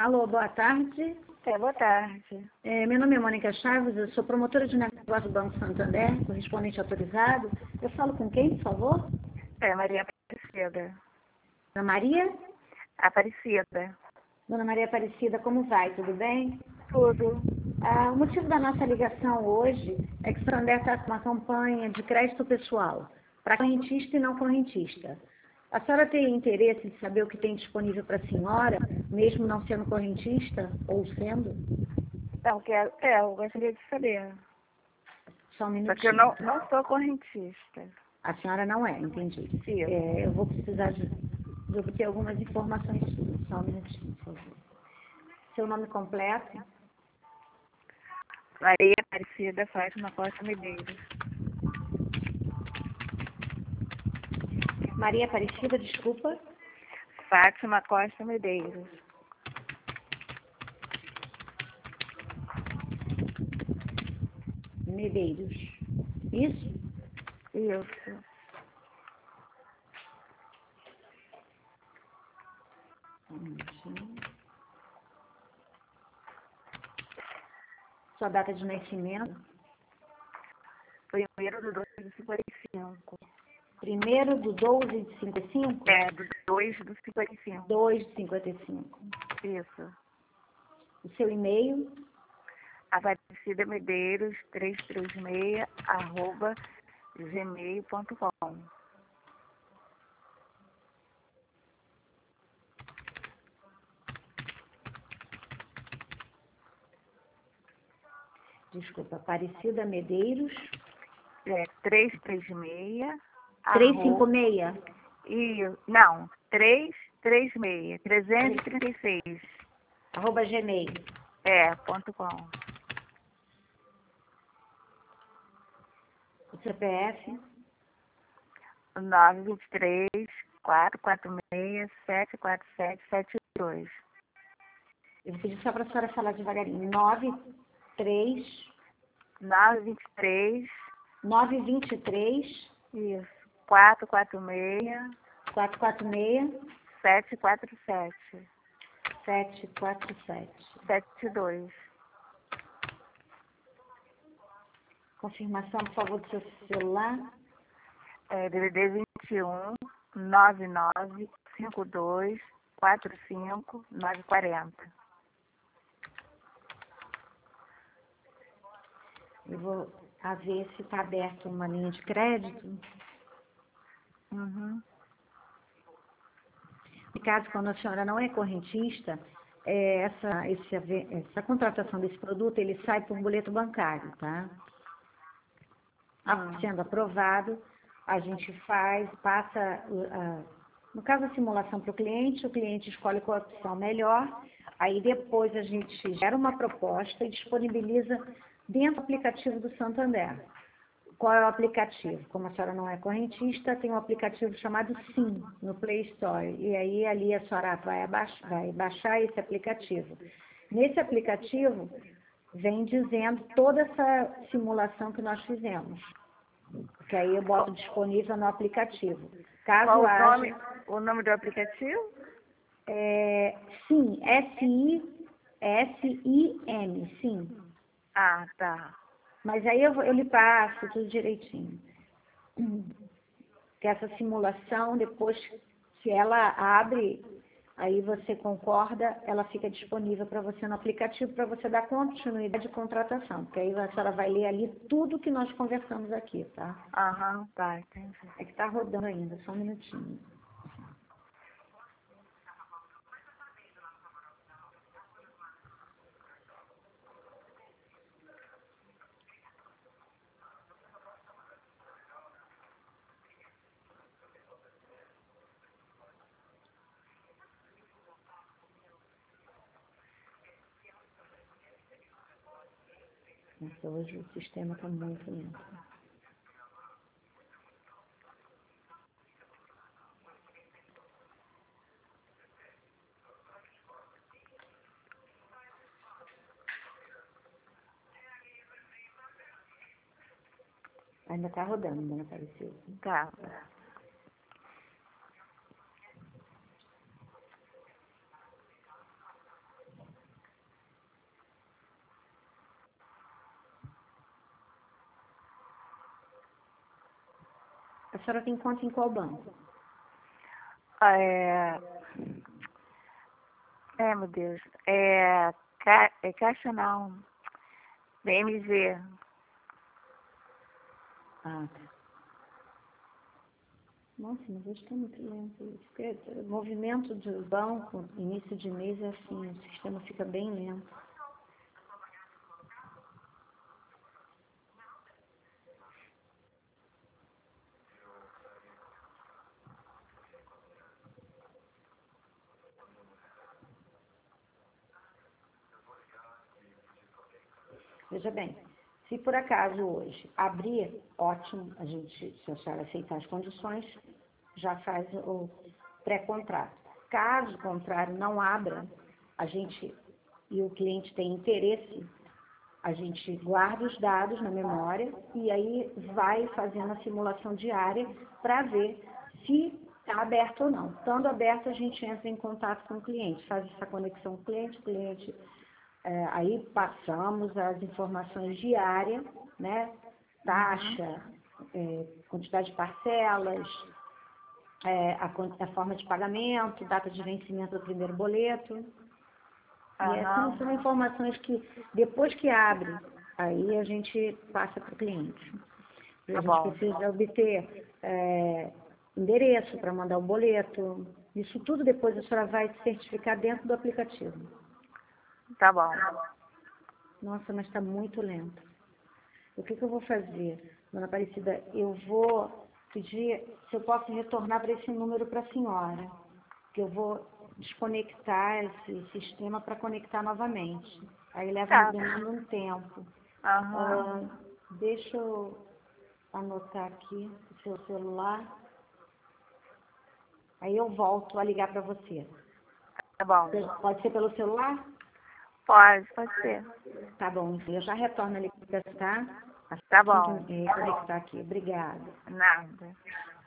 Alô, boa tarde. Boa tarde. Meu nome é Mônica Chaves, eu sou promotora de negócio do Banco Santander, correspondente autorizado. Eu falo com quem, por favor? Maria Aparecida. Dona Maria? Aparecida. Dona Maria Aparecida, como vai? Tudo bem? Tudo. O motivo da nossa ligação hoje é que o Santander está com uma campanha de crédito pessoal para correntista e não correntista. A senhora tem interesse de saber o que tem disponível para a senhora, mesmo não sendo correntista ou sendo? Eu gostaria de saber. Só um minutinho. Só que eu não sou correntista. A senhora não é, entendi. Sim. Eu vou precisar de obter algumas informações suas. Só um minutinho, por favor. Seu nome completo? Maria Aparecida Fátima Costa Medeiros. Maria Aparecida, desculpa. Fátima Costa Medeiros. Medeiros. Isso? Isso. Um minutinho. Sua data de nascimento? 1º/2/55. 1º/12/55? Do 2/55. 2/55. Isso. O seu e-mail? Aparecida Medeiros 336 @gmail.com. Desculpa, Aparecida Medeiros? 336 356? Não, 336 336 @gmail. .com. O CPF? 923 446 74772. Eu vou pedir só para a senhora falar devagarinho. 923 923 Isso. 446 446 747 747. 72. Confirmação, por favor, do seu celular. DDD 21 99 52 45 940. Eu vou ver se está aberto uma linha de crédito. Uhum. No caso, quando a senhora não é correntista, essa contratação desse produto, ele sai por boleto bancário, tá? Sendo aprovado, a gente passa, no caso, a simulação para o cliente escolhe qual a opção melhor, aí depois a gente gera uma proposta e disponibiliza dentro do aplicativo do Santander. Qual é o aplicativo? Como a senhora não é correntista, tem um aplicativo chamado Sim, no Play Store. E aí, ali, a senhora vai baixar esse aplicativo. Nesse aplicativo, vem dizendo toda essa simulação que nós fizemos. Que aí eu boto disponível no aplicativo. Caso Qual haja... o nome do aplicativo? Sim, SIM, sim. Ah, tá. Mas aí eu lhe passo tudo direitinho. Que essa simulação, depois, se ela abre, aí você concorda, ela fica disponível para você no aplicativo, para você dar continuidade de contratação. Porque aí a senhora vai ler ali tudo que nós conversamos aqui, tá? Aham, tá, entendi. É que está rodando ainda, só um minutinho. Nossa, hoje o sistema está muito lento. Ainda está rodando, dona Aparecida. Tá. A senhora tem conta em qual banco? Meu Deus. Caixa não. BMG. Ah, tá. Nossa, mas hoje está muito lento isso. Porque o movimento do banco, início de mês, é assim, o sistema fica bem lento. Veja bem, se por acaso hoje abrir, ótimo, a gente, se a senhora aceitar as condições, já faz o pré-contrato. Caso contrário não abra, a gente, e o cliente tem interesse, a gente guarda os dados na memória e aí vai fazendo a simulação diária para ver se está aberto ou não. Estando aberto, a gente entra em contato com o cliente, faz essa conexão com o cliente, aí passamos as informações diárias, né? Taxa, quantidade de parcelas, a forma de pagamento, data de vencimento do primeiro boleto. E essas são informações que, depois que abre, aí a gente passa para o cliente. A gente precisa obter endereço para mandar o boleto. Isso tudo depois a senhora vai certificar dentro do aplicativo. Tá bom. Nossa, mas está muito lento. O que eu vou fazer, dona Aparecida? Eu vou pedir se eu posso retornar para esse número para a senhora, que eu vou desconectar esse sistema para conectar novamente. Aí leva um tempo. Deixa eu anotar aqui o seu celular. Aí eu volto a ligar para você. Tá bom. Pode ser pelo celular? Pode ser. Tá bom, eu já retorno a ligação, tá? Tá bom. Conectar aqui. Obrigada. Nada.